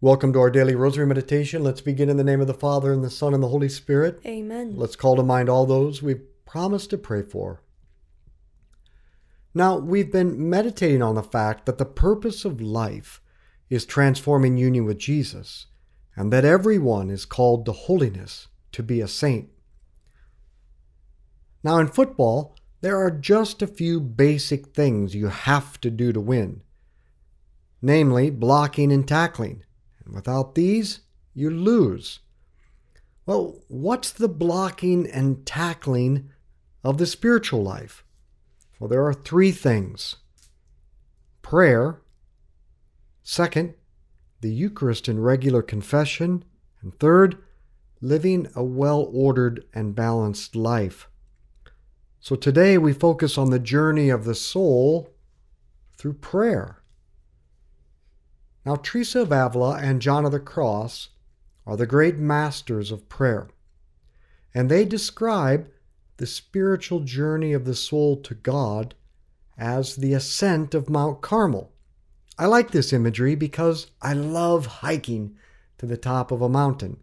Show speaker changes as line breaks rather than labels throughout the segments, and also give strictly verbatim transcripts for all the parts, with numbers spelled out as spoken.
Welcome to our daily Rosary Meditation. Let's begin in the name of the Father, and the Son, and the Holy Spirit.
Amen.
Let's call to mind all those we've promised to pray for. Now, we've been meditating on the fact that the purpose of life is transforming union with Jesus, and that everyone is called to holiness, to be a saint. Now, in football, there are just a few basic things you have to do to win, namely blocking and tackling. And without these, you lose. Well, what's the blocking and tackling of the spiritual life? Well, there are three things. Prayer. Second, the Eucharist and regular confession. And third, living a well-ordered and balanced life. So today we focus on the journey of the soul through prayer. Now, Teresa of Avila and John of the Cross are the great masters of prayer, and they describe the spiritual journey of the soul to God as the ascent of Mount Carmel. I like this imagery because I love hiking to the top of a mountain.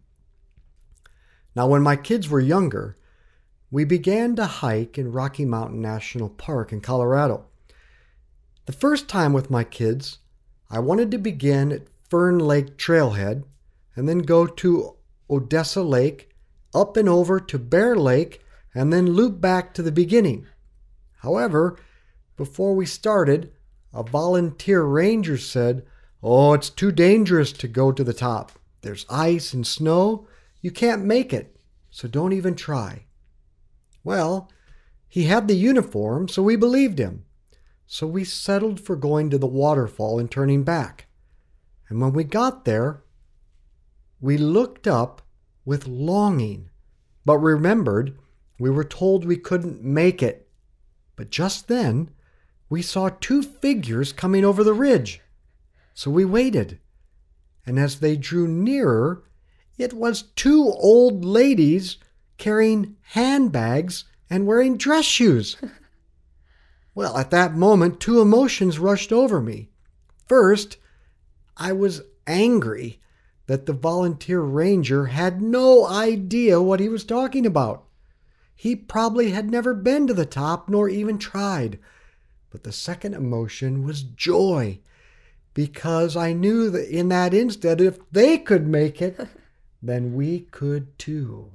Now, when my kids were younger, we began to hike in Rocky Mountain National Park in Colorado. The first time with my kids, I wanted to begin at Fern Lake Trailhead and then go to Odessa Lake, up and over to Bear Lake, and then loop back to the beginning. However, before we started, a volunteer ranger said, "Oh, it's too dangerous to go to the top. There's ice and snow. You can't make it, so don't even try." Well, he had the uniform, so we believed him. So we settled for going to the waterfall and turning back. And when we got there, we looked up with longing, but remembered we were told we couldn't make it. But just then, we saw two figures coming over the ridge. So we waited. And as they drew nearer, it was two old ladies carrying handbags and wearing dress shoes. Well, at that moment, two emotions rushed over me. First, I was angry that the volunteer ranger had no idea what he was talking about. He probably had never been to the top nor even tried. But the second emotion was joy, because I knew that in that instant, if they could make it, then we could too.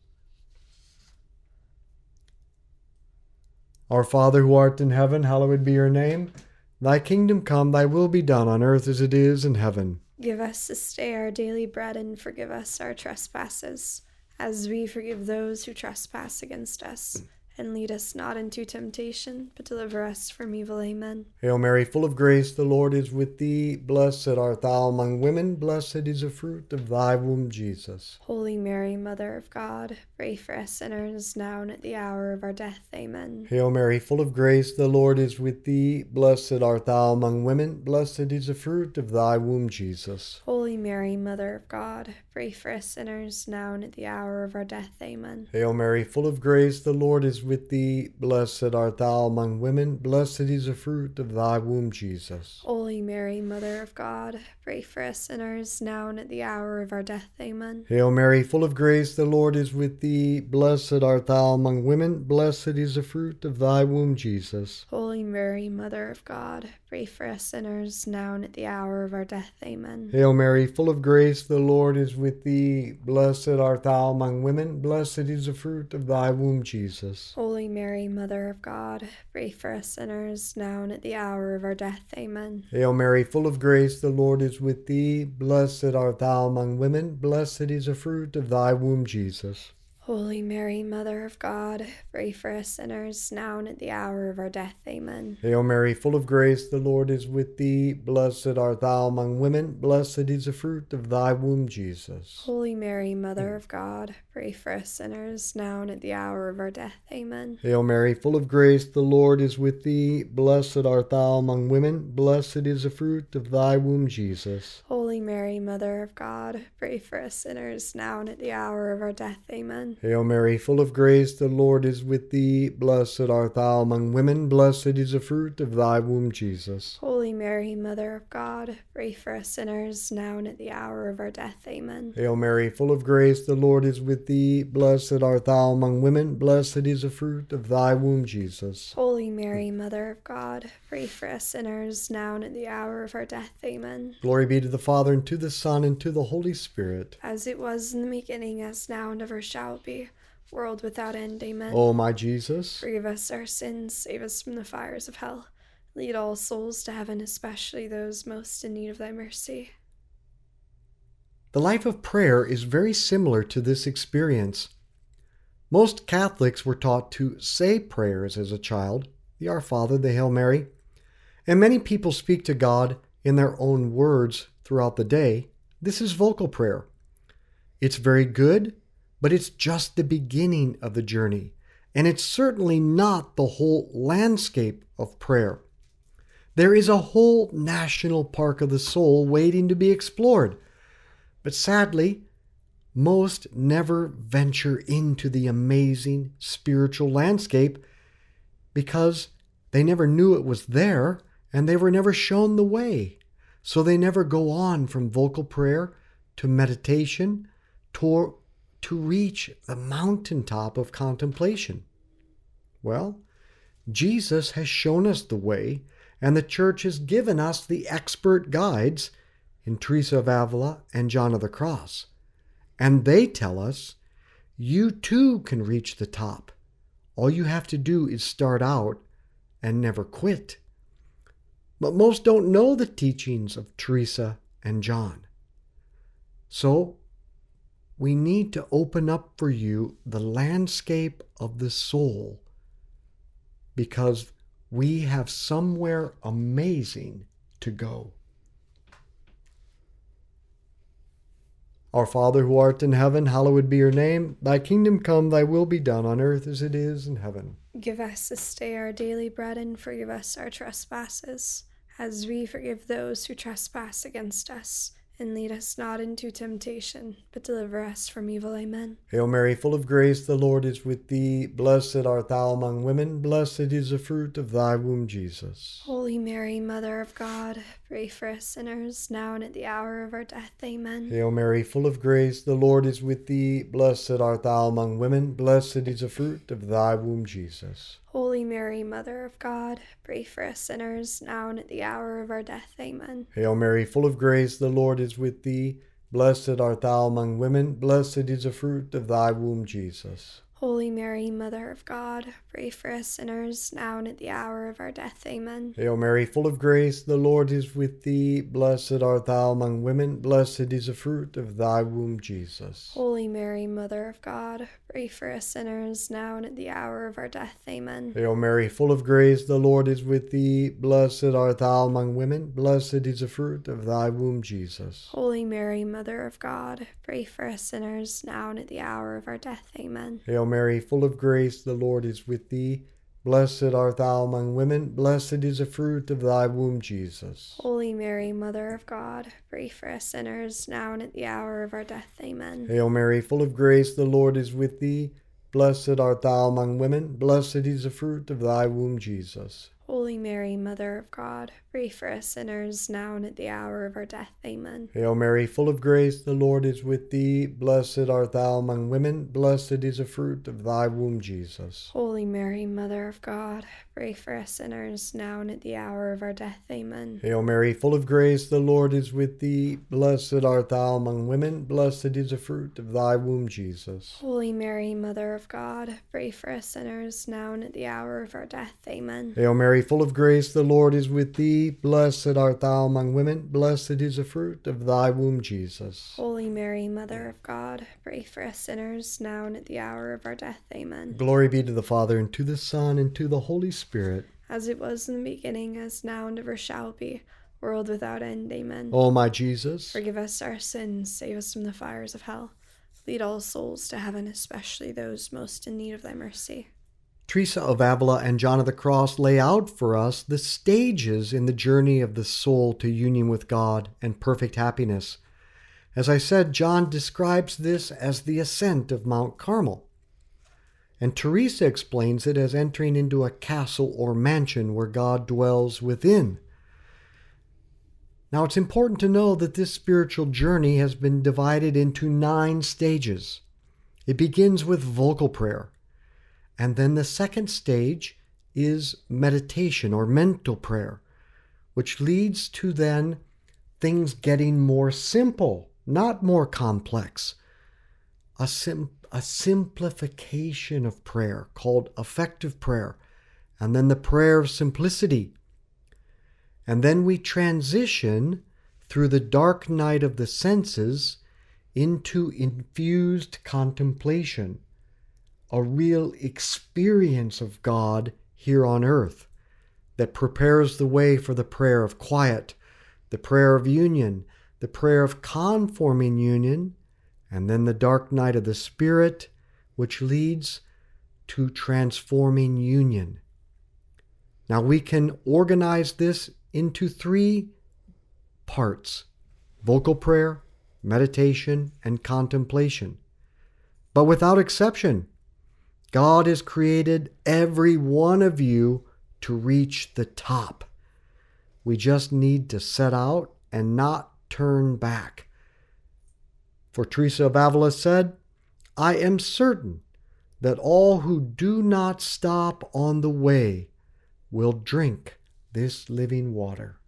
Our Father who art in heaven, hallowed be your name. Thy kingdom come, thy will be done on earth as it is in heaven.
Give us this day our daily bread, and forgive us our trespasses, as we forgive those who trespass against us. And lead us not into temptation, but deliver us from evil. Amen.
Hail Mary, full of grace, the Lord is with thee. Blessed art thou among women. Blessed is the fruit of thy womb, Jesus.
Holy Mary, Mother of God, pray for us sinners, now and at the hour of our death. Amen.
Hail Mary, full of grace, the Lord is with thee. Blessed art thou among women. Blessed is the fruit of thy womb, Jesus.
Holy Mary, Mother of God, pray for us sinners, now and at the hour of our death. Amen.
Hail Mary, full of grace, the Lord is with thee. Blessed art thou among women. Blessed is the fruit of thy womb, Jesus.
Holy Mary, Mother of God, pray for us sinners, now and at the hour of our death. Amen.
Hail Mary, full of grace, the Lord is with thee. Blessed art thou among women. Blessed is the fruit of thy womb, Jesus.
Holy Mary, Mother of God, pray for us sinners, now and at the hour of our death. Amen.
Hail Mary, full of grace, the Lord is with thee. Blessed art thou among women. Blessed is the fruit of thy womb, Jesus.
Holy Mary, Mother of God, pray for us sinners, now and at the hour of our death. Amen.
Hail Mary, full of grace, the Lord is with thee. Blessed art thou among women. Blessed is the fruit of thy womb, Jesus.
Holy Mary, Mother of God, pray for us sinners, now and at the hour of our death. Amen.
Hail Mary, full of grace, the Lord is with thee. Blessed art thou among women. Blessed is the fruit of thy womb, Jesus.
Holy Mary, Mother of God, pray for us sinners, now and at the hour of our death. Amen.
Hail Mary, full of grace, the Lord is with thee. Blessed art thou among women. Blessed is the fruit of thy womb, Jesus.
Holy Mary, Mother of God, pray for us sinners, now and at the hour of our death. Amen.
Hail Mary, full of grace, the Lord is with thee. Blessed art thou among women. Blessed is the fruit of thy womb, Jesus.
Holy Mary, Mother of God, pray for us sinners, now and at the hour of our death. Amen.
Hail Mary, full of grace, the Lord is with thee. Blessed art thou among women. Blessed is the fruit of thy womb, Jesus.
Holy Mary, Mother of God, pray for us sinners, now and at the hour of our death. Amen.
Glory be to the Father, and to the Son, and to the Holy Spirit.
As it was in the beginning, as now, and ever shall be, world without end. Amen.
O my Jesus,
forgive us our sins, save us from the fires of hell. Lead all souls to heaven, especially those most in need of thy mercy.
the life of prayer is very similar to this experience. Most Catholics were taught to say prayers as a child, the Our Father, the Hail Mary, and many people speak to God in their own words throughout the day. This is vocal prayer. It's very good, but it's just the beginning of the journey, and it's certainly not the whole landscape of prayer. There is a whole national park of the soul waiting to be explored, but sadly, most never venture into the amazing spiritual landscape because they never knew it was there and they were never shown the way. So they never go on from vocal prayer to meditation to, to reach the mountaintop of contemplation. Well, Jesus has shown us the way, and the Church has given us the expert guides in Teresa of Avila and John of the Cross. And they tell us, you too can reach the top. All you have to do is start out and never quit. But most don't know the teachings of Teresa and John. So, we need to open up for you the landscape of the soul, because we have somewhere amazing to go. Our Father who art in heaven, hallowed be your name. Thy kingdom come, thy will be done on earth as it is in heaven.
Give us this day our daily bread, and forgive us our trespasses, as we forgive those who trespass against us. And lead us not into temptation, but deliver us from evil. Amen.
Hail Mary, full of grace, the Lord is with thee. Blessed art thou among women. Blessed is the fruit of thy womb, Jesus.
Holy Mary, Mother of God, pray for us sinners, now and at the hour of our death. Amen.
Hail Mary, full of grace, the Lord is with thee. Blessed art thou among women. Blessed is the fruit of thy womb, Jesus.
Holy Mary, Mother of God, pray for us sinners, now and at the hour of our death. Amen.
Hail Mary, full of grace, the Lord is with thee. Blessed art thou among women. Blessed is the fruit of thy womb, Jesus.
Holy Mary, Mother of God, pray for us sinners, now and at the hour of our death. Amen.
Hail Mary, full of grace, the Lord is with thee. Blessed art thou among women. Blessed is the fruit of thy womb, Jesus.
Holy Mary, Mother of God, pray for us sinners, now and at the hour of our death. Amen.
Hail Mary, full of grace, the Lord is with thee. Blessed art thou among women. Blessed is the fruit of thy womb, Jesus.
Holy Mary, Mother of God, pray for us sinners, now and at the hour of our death. Amen.
Hail Mary, full of grace, the Lord is with thee. Blessed art thou among women. Blessed is the fruit of thy womb, Jesus.
Holy Mary, Mother of God, pray for us sinners, now and at the hour of our death. Amen.
Hail Mary, full of grace, the Lord is with thee. Blessed art thou among women. Blessed is the fruit of thy womb, Jesus.
Holy Mary, Mother of God, pray for us sinners, now and at the hour of our death. Amen.
Hail Mary, full of grace, the Lord is with thee. Blessed art thou among women. Blessed is the fruit of thy womb, Jesus.
Holy Mary, Mother of God, pray for us sinners, now and at the hour of our death. Amen.
Hail Mary, full of grace, the Lord is with thee. Blessed art thou among women. Blessed is the fruit of thy womb, Jesus.
Holy Mary, Mother of God, pray for us sinners, now and at the hour of our death. Amen.
Hail Mary, full of grace, the Lord is with thee. Blessed art thou among women. Blessed is the fruit of thy womb, Jesus.
Holy Mary, Mother of God, pray for us sinners, now and at the hour of our death. Amen.
Glory be to the Father, and to the Son, and to the Holy Spirit.
As it was in the beginning, as now, and ever shall be, world without end. Amen.
O my Jesus,
forgive us our sins, save us from the fires of hell. Lead all souls to heaven, especially those most in need of thy mercy.
Teresa of Avila and John of the Cross lay out for us the stages in the journey of the soul to union with God and perfect happiness. As I said, John describes this as the ascent of Mount Carmel. And Teresa explains it as entering into a castle or mansion where God dwells within. Now, it's important to know that this spiritual journey has been divided into nine stages. It begins with vocal prayer, and then the second stage is meditation or mental prayer, which leads to then things getting more simple, not more complex. A, sim- a simplification of prayer called effective prayer, and then the prayer of simplicity. And then we transition through the dark night of the senses into infused contemplation, a real experience of God here on earth that prepares the way for the prayer of quiet, the prayer of union, the prayer of conforming union, and then the dark night of the Spirit, which leads to transforming union. Now we can organize this into three parts: vocal prayer, meditation, and contemplation. But without exception, God has created every one of you to reach the top. We just need to set out and not turn back. For Teresa of Avila said, "I am certain that all who do not stop on the way will drink this living water."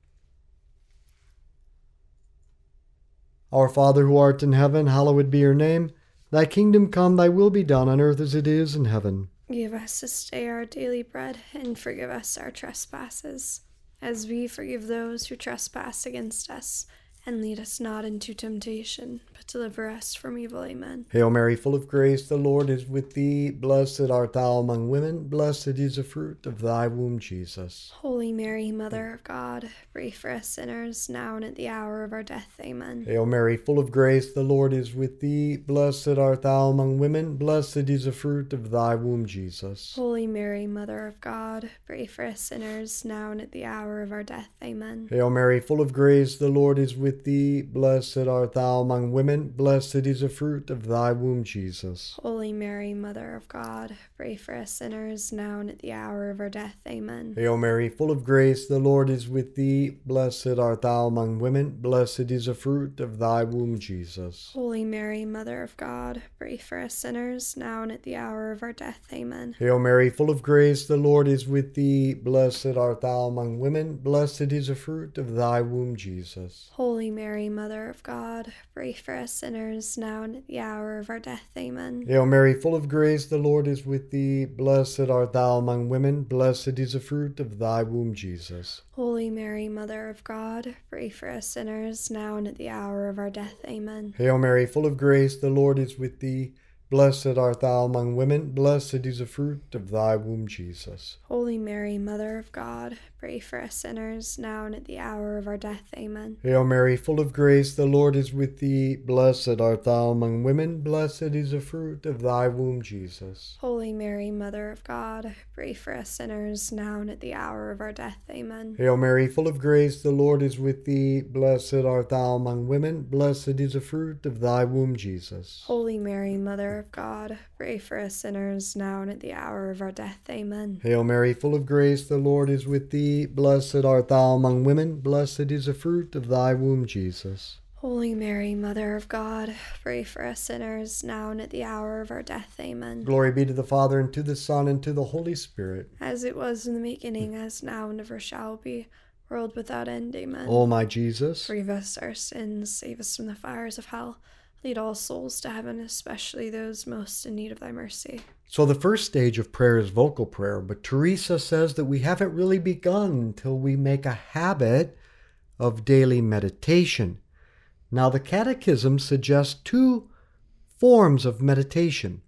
Our Father who art in heaven, hallowed be your name. Thy kingdom come, thy will be done on earth as it is in heaven.
Give us this day our daily bread, and forgive us our trespasses, as we forgive those who trespass against us. And lead us not into temptation, but deliver us from evil. Amen.
Hail Mary, full of grace, the Lord is with thee. Blessed art thou among women. Blessed is the fruit of thy womb, Jesus.
Holy Mary, Mother of God, pray for us sinners, now and at the hour of our death. Amen.
Hail Mary, full of grace, the Lord is with thee. Blessed art thou among women. Blessed is the fruit of thy womb, Jesus.
Holy Mary, Mother of God, pray for us sinners, now and at the hour of our death. Amen.
Hail Mary, full of grace, the Lord is with thee. Blessed art thou among women. Blessed is the fruit of thy womb, Jesus.
Holy Mary, Mother of God, pray for us sinners, now and at the hour of our death. Amen.
Hail Mary, full of grace, the Lord is with thee. Blessed art thou among women. Blessed is the fruit of thy womb, Jesus.
Holy Mary, Mother of God, pray for us sinners, now and at the hour of our death. Amen.
Hail Mary, full of grace, the Lord is with thee. Blessed art thou among women. Blessed is the fruit of thy womb, Jesus.
Holy Mary, Mother of God, pray for us sinners, now and at the hour of our death. Amen.
Hail Mary, full of grace, the Lord is with thee. Blessed art thou among women. Blessed is the fruit of thy womb, Jesus.
Holy Mary, Mother of God, pray for us sinners, now and at the hour of our death. Amen.
Hail Mary, full of grace, the Lord is with thee. Blessed art thou among women. Blessed is the fruit of thy womb, Jesus.
Holy Mary, Mother of God, pray for us sinners, now and at the hour of our death. Amen.
Hail Mary, full of grace, the Lord is with thee. Blessed art thou among women. Blessed is the fruit of thy womb, Jesus.
Holy Mary, Mother of God, pray for us sinners, now and at the hour of our death. Amen.
Hail Mary, full of grace, the Lord is with thee. Blessed art thou among women. Blessed is the fruit of thy womb, Jesus.
Holy Mary, Mother of God, pray for us sinners, now and at the hour of our death. Amen.
Hail Mary, full of grace, the Lord is with thee. Blessed art thou among women. Blessed is the fruit of thy womb, Jesus.
Holy Mary, Mother of God, pray for us sinners, now and at the hour of our death. Amen.
Glory be to the Father, and to the Son, and to the Holy Spirit.
As it was in the beginning, as now, and ever shall be, world without end. Amen.
O my Jesus,
forgive us our sins, save us from the fires of hell. Lead all souls to heaven, especially those most in need of thy mercy.
So the first stage of prayer is vocal prayer, but Teresa says that we haven't really begun until we make a habit of daily meditation. Now the Catechism suggests two forms of meditation,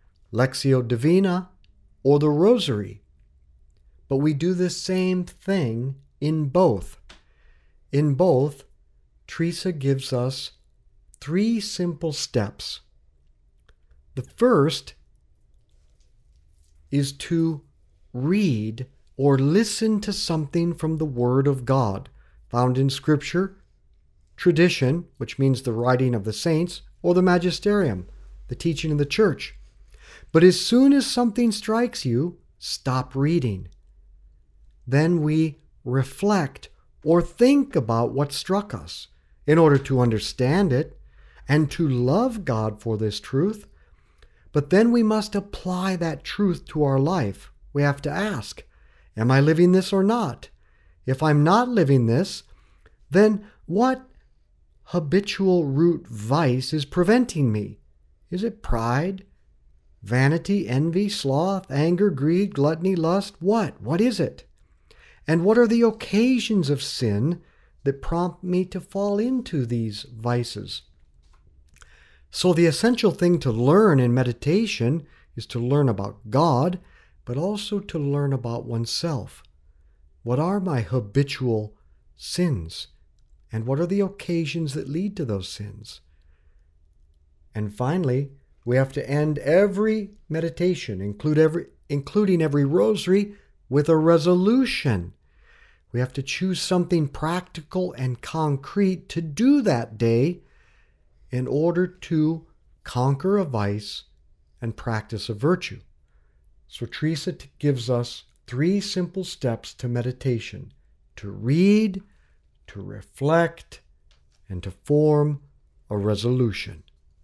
Lectio Divina or the Rosary. But we do the same thing in both. In both, Teresa gives us three simple steps. The first is to read or listen to something from the Word of God, found in Scripture, tradition, which means the writing of the saints, or the magisterium, the teaching of the church. But as soon as something strikes you, stop reading. Then we reflect or think about what struck us in order to understand it and to love God for this truth. But then we must apply that truth to our life. We have to ask, am I living this or not? If I'm not living this, then what habitual root vice is preventing me? Is it pride, vanity, envy, sloth, anger, greed, gluttony, lust? What? What is it? And what are the occasions of sin that prompt me to fall into these vices? So the essential thing to learn in meditation is to learn about God, but also to learn about oneself. What are my habitual sins? And what are the occasions that lead to those sins? And finally, we have to end every meditation, include every, including every rosary, with a resolution. We have to choose something practical and concrete to do that day in order to conquer a vice and practice a virtue. So Teresa gives us three simple steps to meditation: to read, to reflect, and to form a resolution.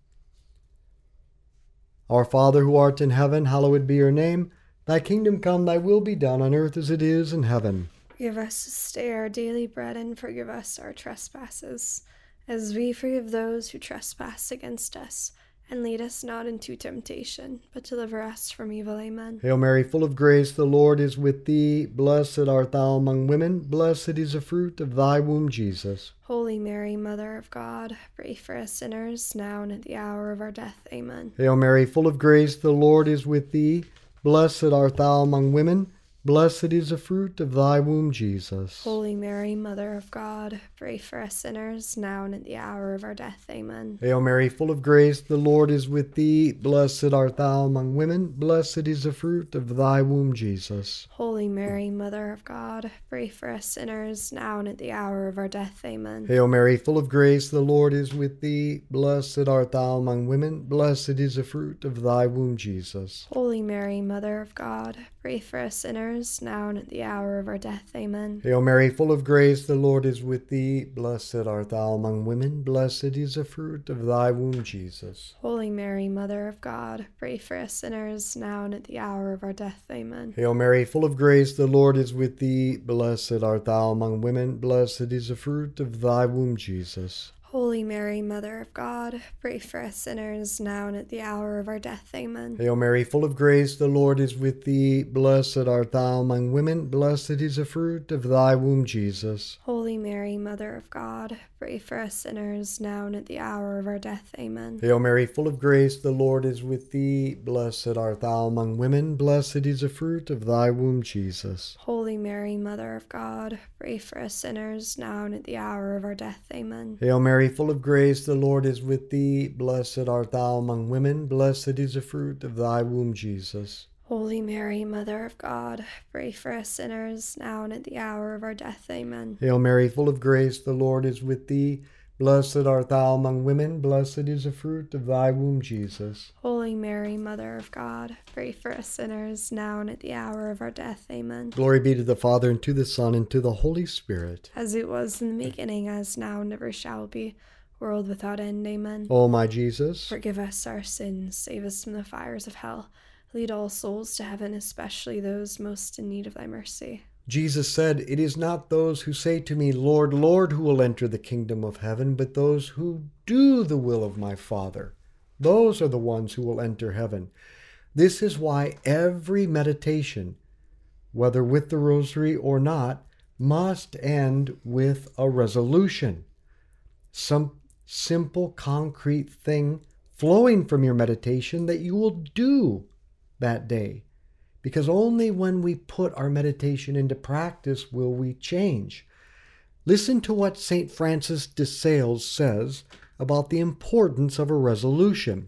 Our Father who art in heaven, hallowed be your name. Thy kingdom come, thy will be done on earth as it is in heaven.
Give us this day our daily bread, and forgive us our trespasses, as we forgive those who trespass against us. And lead us not into temptation, but deliver us from evil. Amen.
Hail Mary, full of grace, the Lord is with thee. Blessed art thou among women. Blessed is the fruit of thy womb, Jesus.
Holy Mary, Mother of God, pray for us sinners, now and at the hour of our death. Amen.
Hail Mary, full of grace, the Lord is with thee. Blessed art thou among women. Blessed is the fruit of thy womb, Jesus.
Holy Mary, Mother of God, pray for us sinners, now and at the hour of our death. Amen.
Hail Mary, full of grace, the Lord is with thee. Blessed art thou among women. Blessed is the fruit of thy womb, Jesus.
Holy Mary, Mother of God, pray for us sinners, now and at the hour of our death. Amen.
Hail Mary, full of grace, the Lord is with thee. Blessed art thou among women. Blessed is the fruit of thy womb, Jesus.
Holy Mary, Mother of God, pray for us sinners, now and at the hour of our death. Amen.
Hail Mary, full of grace, the Lord is with thee. Blessed art thou among women. Blessed is the fruit of thy womb, Jesus.
Holy Mary, Mother of God, pray for us sinners, now and at the hour of our death. Amen.
Hail Mary, full of grace, the Lord is with thee. Blessed art thou among women. Blessed is the fruit of thy womb, Jesus.
Holy Mary, Mother of God, pray for us sinners, now and at the hour of our death. Amen.
Hail Mary, full of grace, the Lord is with thee. Blessed art thou among women. Blessed is the fruit of thy womb, Jesus.
Holy Mary, Mother of God, pray for us sinners, now and at the hour of our death. Amen.
Hail Mary, full of grace, the Lord is with thee. Blessed art thou among women. Blessed is the fruit of thy womb, Jesus.
Holy Mary, Mother of God, pray for us sinners, now and at the hour of our death. Amen.
Hail Mary, full of grace, the Lord is with thee. Blessed art thou among women. Blessed is the fruit of thy womb, Jesus.
Holy Mary, Mother of God, pray for us sinners, now and at the hour of our death. Amen.
Hail Mary, full of grace, the Lord is with thee. Blessed art thou among women. Blessed is the fruit of thy womb, Jesus.
Holy Mary, Mother of God, pray for us sinners, now and at the hour of our death. Amen.
Glory be to the Father, and to the Son, and to the Holy Spirit.
As it was in the beginning, as now, and ever shall be, world without end. Amen.
O my Jesus,
forgive us our sins, save us from the fires of hell. Lead all souls to heaven, especially those most in need of thy mercy.
Jesus said, "It is not those who say to me, Lord, Lord, who will enter the kingdom of heaven, but those who do the will of my Father. Those are the ones who will enter heaven." This is why every meditation, whether with the rosary or not, must end with a resolution. Some simple, concrete thing flowing from your meditation that you will do that day. Because only when we put our meditation into practice will we change. Listen to what Saint Francis de Sales says about the importance of a resolution.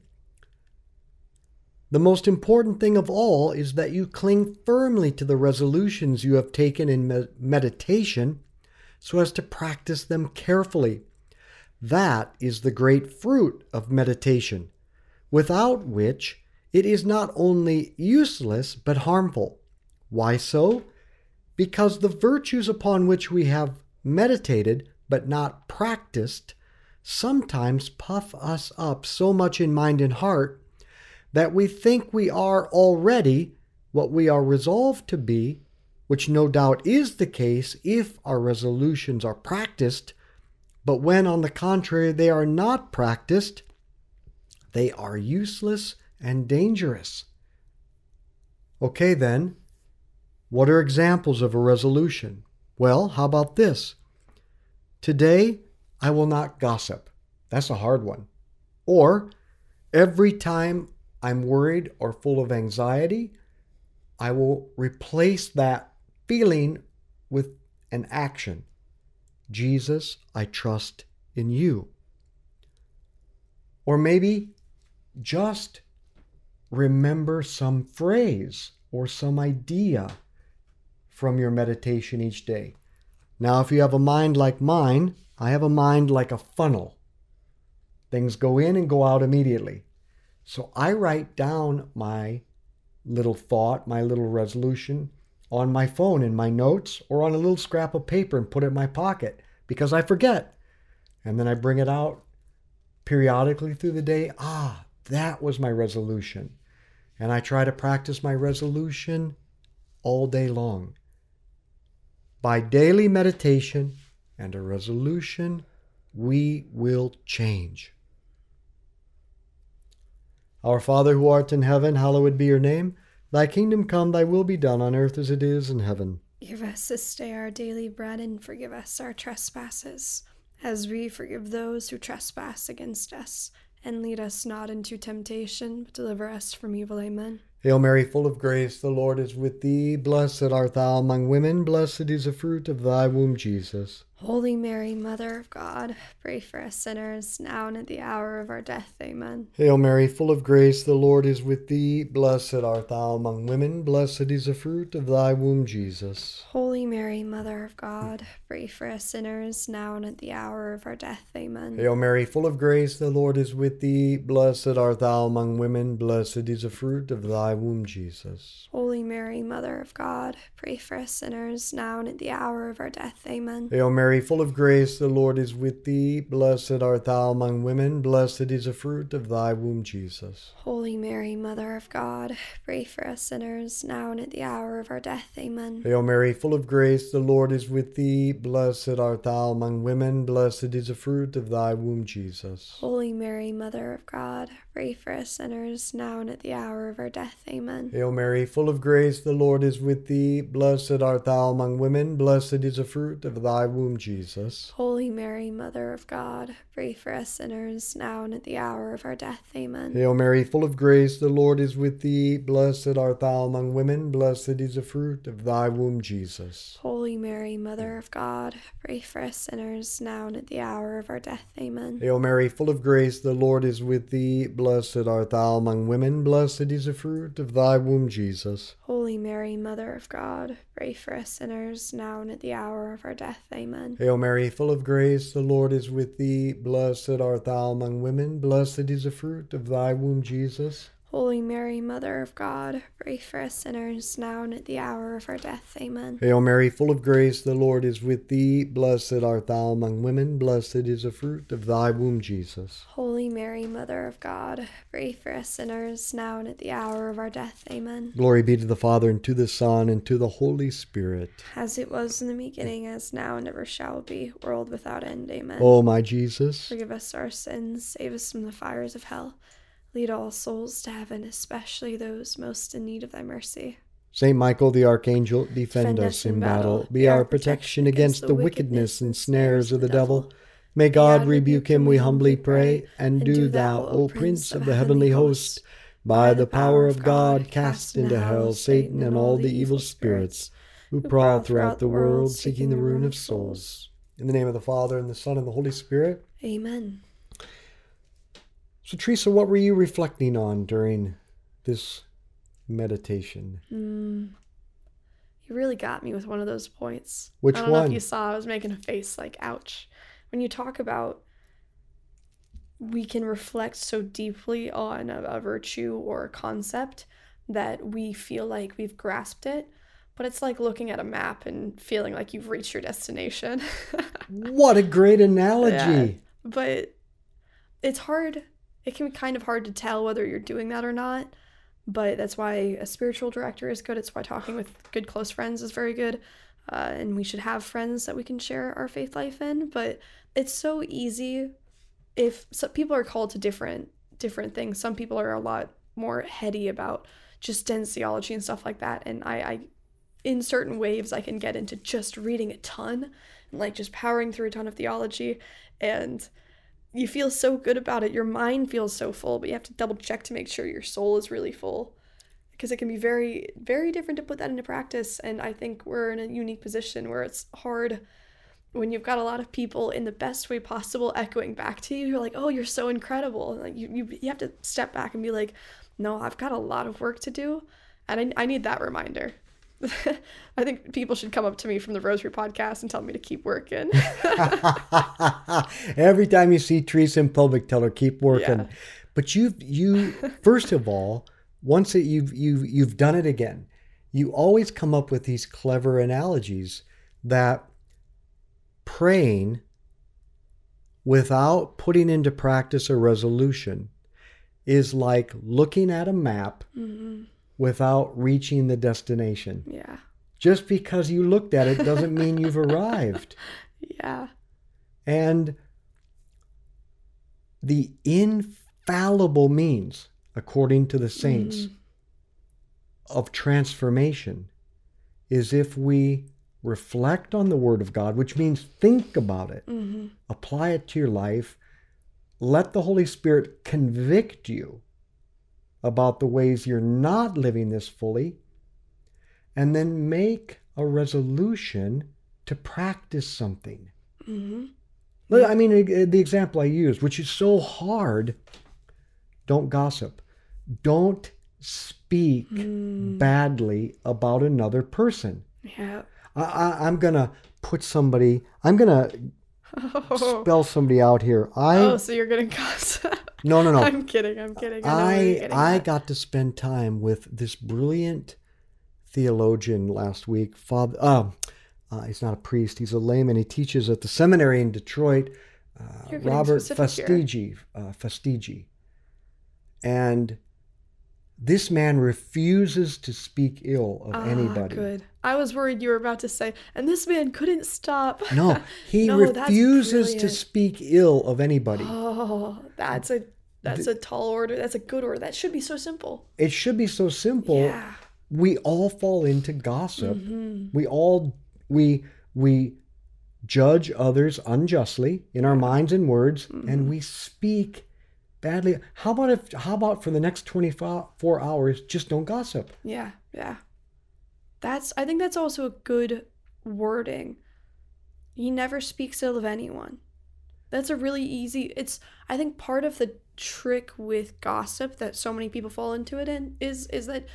The most important thing of all is that you cling firmly to the resolutions you have taken in me- meditation so as to practice them carefully. That is the great fruit of meditation, without which it is not only useless but harmful. Why so? Because the virtues upon which we have meditated but not practiced sometimes puff us up so much in mind and heart that we think we are already what we are resolved to be, which no doubt is the case if our resolutions are practiced, but when on the contrary they are not practiced, they are useless and dangerous. Okay then, what are examples of a resolution? Well, how about this? Today, I will not gossip. That's a hard one. Or, every time I'm worried or full of anxiety, I will replace that feeling with an action. Jesus, I trust in you. Or maybe just remember some phrase or some idea from your meditation each day. Now, if you have a mind like mine, I have a mind like a funnel. Things go in and go out immediately. So I write down my little thought, my little resolution on my phone in my notes or on a little scrap of paper and put it in my pocket because I forget. And then I bring it out periodically through the day. Ah, that was my resolution. And I try to practice my resolution all day long. By daily meditation and a resolution, we will change. Our Father who art in heaven, hallowed be your name. Thy kingdom come, thy will be done on earth as it is in heaven.
Give us this day our daily bread, and forgive us our trespasses, as we forgive those who trespass against us. And lead us not into temptation, but deliver us from evil. Amen.
Hail Mary, full of grace, the Lord is with thee. Blessed art thou among women. Blessed is the fruit of thy womb, Jesus.
Holy Mary, Mother of God, pray for us sinners, now and at the hour of our death. Amen.
Hail Mary, full of grace, the Lord is with thee. Blessed art thou among women. Blessed is the fruit of thy womb, Jesus.
Holy Mary, Mother of God, pray for us sinners, now and at the hour of our death. Amen.
Hail Mary, full of grace, the Lord is with thee. Blessed art thou among women. Blessed is the fruit of thy womb, Jesus.
Holy Mary, Mother of God, pray for us sinners, now and at the hour of our death. Amen.
Hail Mary, full of grace, the Lord is with thee. Blessed art thou among women. Blessed is the fruit of thy womb, Jesus.
Holy Mary, Mother of God, pray for us sinners, now and at the hour of our death. Amen.
Hail Mary, full of grace, the Lord is with thee. Blessed art thou among women. Blessed is the fruit of thy womb, Jesus.
Holy Mary, Mother of God, pray for us sinners, now and at the hour of our death. Amen.
Hail Mary, full of grace, the Lord is with thee. Blessed art thou among women. Blessed is the fruit of thy womb, Jesus.
Holy Mary, Mother of God, pray for us sinners, now and at the hour of our death. Amen.
Hail Mary, full of grace, the Lord is with thee. Blessed art thou among women. Blessed is the fruit of thy womb, Jesus.
Holy Mary, Mother of God, pray for us sinners, now and at the hour of our death. Amen.
Hail Mary, full of grace, the Lord is with thee. Blessed art thou among women. Blessed is the fruit of thy womb, Jesus.
Holy Mary, Mother of God, pray for us sinners, now and at the hour of our death. Amen.
Hail Mary, full of grace, the Lord is with thee. Blessed art thou among women. Blessed is the fruit of thy womb, Jesus.
Holy Mary, Mother of God, pray for us sinners, now and at the hour of our death. Amen.
Hail Mary, full of grace, the Lord is with thee. Blessed art thou among women. Blessed is the fruit of thy womb, Jesus.
Holy Mary, Mother of God, pray for us sinners, now and at the hour of our death. Amen.
Glory be to the Father, and to the Son, and to the Holy Spirit.
As it was in the beginning, as now, and ever shall be, world without end. Amen.
O my Jesus,
forgive us our sins, save us from the fires of hell. Lead all souls to heaven, especially those most in need of thy mercy.
Saint Michael the Archangel, defend, defend us in battle. battle. Be our protection against the wickedness and snares of the devil. May God rebuke him, we humbly pray. And do thou, O Prince of the heavenly host, by the power of God, cast into hell Satan and all the evil spirits who prowl throughout the world, seeking the ruin of souls. In the name of the Father, and the Son, and the Holy Spirit.
Amen.
So, Teresa, what were you reflecting on during this meditation?
Mm, you really got me with one of those points.
Which
I don't
one?
know if you saw, I was making a face like, ouch. When you talk about we can reflect so deeply on a, a virtue or a concept that we feel like we've grasped it. But it's like looking at a map and feeling like you've reached your destination.
What a great analogy.
Yeah, but it's hard. It can be kind of hard to tell whether you're doing that or not. But that's why a spiritual director is good. It's why talking with good close friends is very good. Uh, and we should have friends that we can share our faith life in. But it's so easy if some people are called to different different things. Some people are a lot more heady about just dense theology and stuff like that. And I, I in certain waves, I can get into just reading a ton and like just powering through a ton of theology, and you feel so good about it. Your mind feels so full, but you have to double check to make sure your soul is really full, because it can be very, very different to put that into practice. And I think we're in a unique position where it's hard when you've got a lot of people in the best way possible echoing back to you. You're like, oh, you're so incredible. Like you, you, you have to step back and be like, no, I've got a lot of work to do. And I, I need that reminder. I think people should come up to me from the Rosary podcast and tell me to keep working.
Every time you see Teresa in public, tell her keep working.
Yeah.
But you've you first of all, once that you've you've you've done it again, you always come up with these clever analogies that praying without putting into practice a resolution is like looking at a map mm-hmm. without reaching the destination.
Yeah.
Just because you looked at it doesn't mean you've arrived.
Yeah.
And the infallible means, according to the saints, mm. of transformation is if we reflect on the Word of God, which means think about it, mm-hmm. apply it to your life, let the Holy Spirit convict you about the ways you're not living this fully, and then make a resolution to practice something. Mm-hmm. I mean, the example I used, which is so hard, don't gossip. Don't speak mm. badly about another person.
Yeah.
I, I, I'm going to put somebody, I'm going to oh. spell somebody out here. I,
oh, so you're going to gossip.
No, no, no.
I'm kidding. I'm kidding.
I, I, I got to spend time with this brilliant theologian last week. Father, uh, uh, he's not a priest. He's a layman. He teaches at the seminary in Detroit. Uh, Robert Fastigi. Uh, Fastigi. And this man refuses to speak ill of ah, anybody.
Good. I was worried you were about to say, and this man couldn't stop.
No, he no, refuses to speak ill of anybody.
Oh, that's a that's the, a tall order. That's a good order. That should be so simple.
It should be so simple.
Yeah.
We all fall into gossip. Mm-hmm. We all we we judge others unjustly in our minds and words, mm-hmm. and we speak badly. How about if? How about for the next twenty-four hours, just don't gossip?
Yeah, yeah. That's. I think that's also a good wording. He never speaks ill of anyone. That's a really easy. It's. I think part of the trick with gossip that so many people fall into it in is is that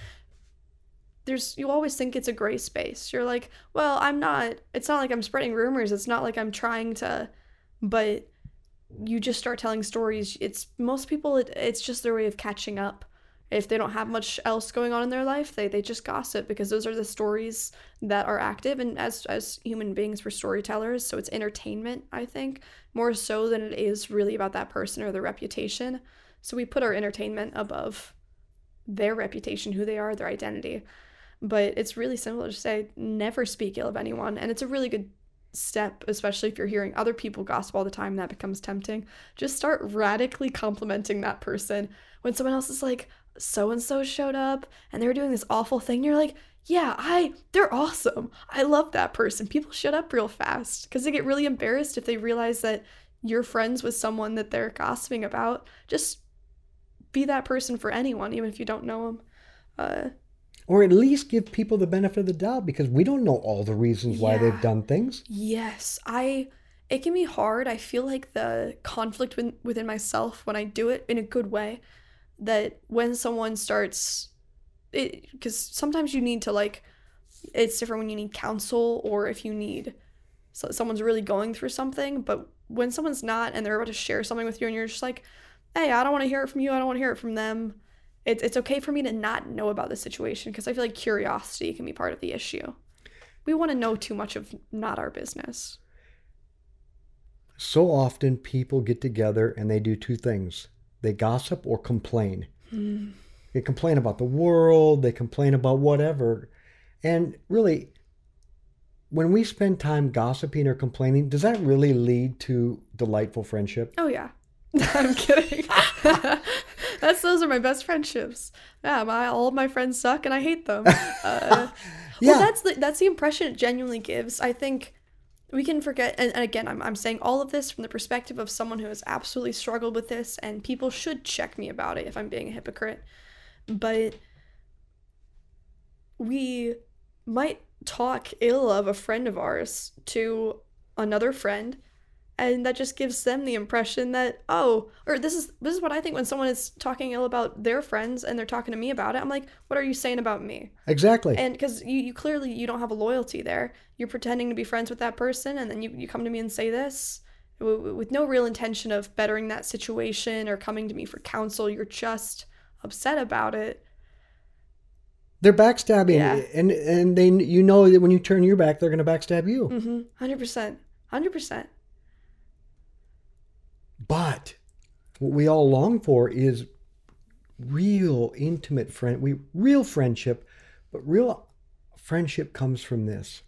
there's. You always think it's a gray space. You're like, well, I'm not. It's not like I'm spreading rumors. It's not like I'm trying to, but. You just start telling stories. It's most people, it, it's just their way of catching up. If they don't have much else going on in their life, they, they just gossip because those are the stories that are active. And as as human beings, we're storytellers, so it's entertainment, I think, more so than it is really about that person or their reputation. So we put our entertainment above their reputation, who they are, their identity. But it's really simple to say, never speak ill of anyone. And it's a really good step, especially if you're hearing other people gossip all the time, that becomes tempting. Just start radically complimenting that person. When someone else is like, so-and-so showed up and they're doing this awful thing, you're like, yeah, I, they're awesome. I love that person. People shut up real fast because they get really embarrassed if they realize that you're friends with someone that they're gossiping about. Just be that person for anyone, even if you don't know them. Uh,
Or at least give people the benefit of the doubt, because we don't know all the reasons why yeah. they've done things.
Yes. I. It can be hard. I feel like the conflict within, within myself when I do it in a good way, that when someone starts, it because sometimes you need to like, it's different when you need counsel or if you need, so someone's really going through something, but when someone's not and they're about to share something with you and you're just like, hey, I don't want to hear it from you, I don't want to hear it from them. It's it's okay for me to not know about the situation, because I feel like curiosity can be part of the issue. We want to know too much of not our business.
So often people get together and they do two things. They gossip or complain. Hmm. They complain about the world, they complain about whatever. And really, when we spend time gossiping or complaining, does that really lead to delightful friendship?
Oh, yeah. I'm kidding. That's those are my best friendships. Yeah, my all of my friends suck and I hate them. Uh, yeah. Well, that's the, that's the impression it genuinely gives. I think we can forget, and, and again, I'm I'm saying all of this from the perspective of someone who has absolutely struggled with this, and people should check me about it if I'm being a hypocrite. But we might talk ill of a friend of ours to another friend, and that just gives them the impression that, oh, or this is this is what I think when someone is talking ill about their friends and they're talking to me about it. I'm like, what are you saying about me?
Exactly.
And because you, you clearly, you don't have a loyalty there. You're pretending to be friends with that person, and then you, you come to me and say this w- with no real intention of bettering that situation or coming to me for counsel. You're just upset about it.
They're backstabbing,
yeah. and
and they you know that when you turn your back, they're going to backstab you.
Mm-hmm. one hundred percent. one hundred percent.
But what we all long for is real intimate friend, we real friendship, but real friendship comes from this.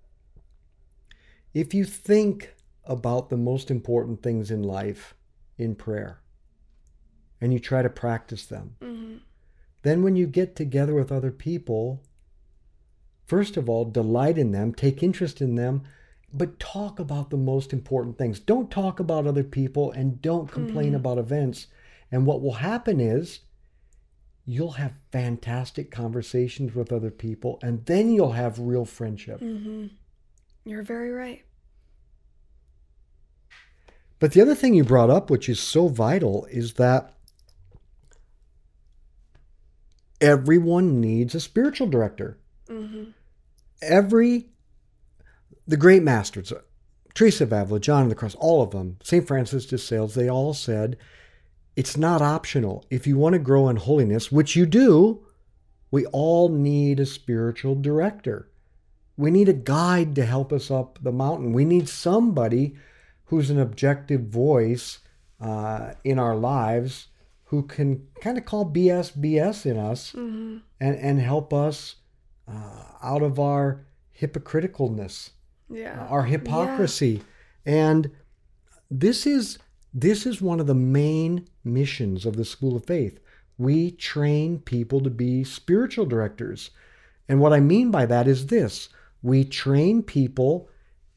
If you think about the most important things in life in prayer, and you try to practice them, mm-hmm. then when you get together with other people, first of all, delight in them, take interest in them, but talk about the most important things. Don't talk about other people and don't complain mm. about events. And what will happen is you'll have fantastic conversations with other people, and then you'll have real friendship.
Mm-hmm. You're very right.
But the other thing you brought up, which is so vital, is that everyone needs a spiritual director. Mm-hmm. Every The great masters, Teresa of Avila, John of the Cross, all of them, Saint Francis de Sales, they all said, it's not optional. If you want to grow in holiness, which you do, we all need a spiritual director. We need a guide to help us up the mountain. We need somebody who's an objective voice uh, in our lives who can kind of call B S B S in us mm-hmm. and, and help us uh, out of our hypocriticalness.
Yeah.
Our hypocrisy. Yeah. And this is this is one of the main missions of the School of Faith. We train people to be spiritual directors. And what I mean by that is this. We train people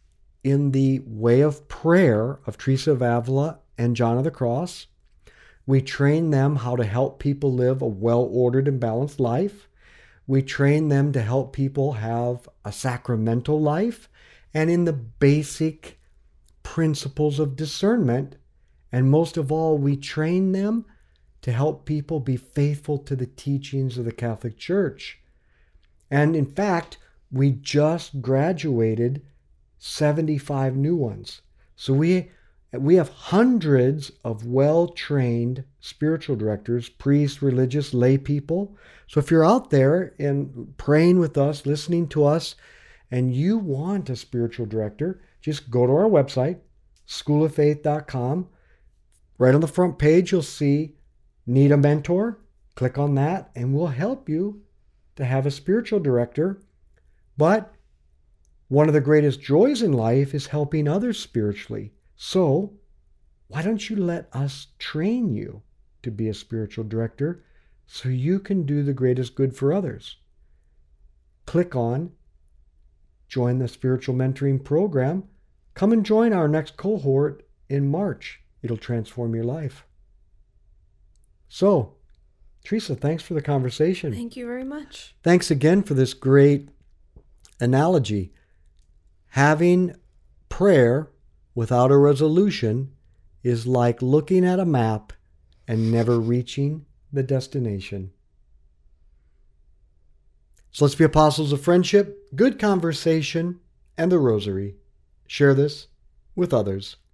in the way of prayer of Teresa of Avila and John of the Cross. We train them how to help people live a well-ordered and balanced life. We train them to help people have a sacramental life. And in the basic principles of discernment. And most of all, we train them to help people be faithful to the teachings of the Catholic Church. And in fact, we just graduated seventy-five new ones. So we, we have hundreds of well-trained spiritual directors, priests, religious, lay people. So if you're out there and praying with us, listening to us, and you want a spiritual director, just go to our website, school of faith dot com. Right on the front page, you'll see Need a Mentor. Click on that, and we'll help you to have a spiritual director. But one of the greatest joys in life is helping others spiritually. So why don't you let us train you to be a spiritual director so you can do the greatest good for others? Click on Join the Spiritual Mentoring Program. Come and join our next cohort in March. It'll transform your life. So, Teresa, thanks for the conversation.
Thank you very much.
Thanks again for this great analogy. Having prayer without a resolution is like looking at a map and never reaching the destination. So let's be apostles of friendship, good conversation, and the rosary. Share this with others.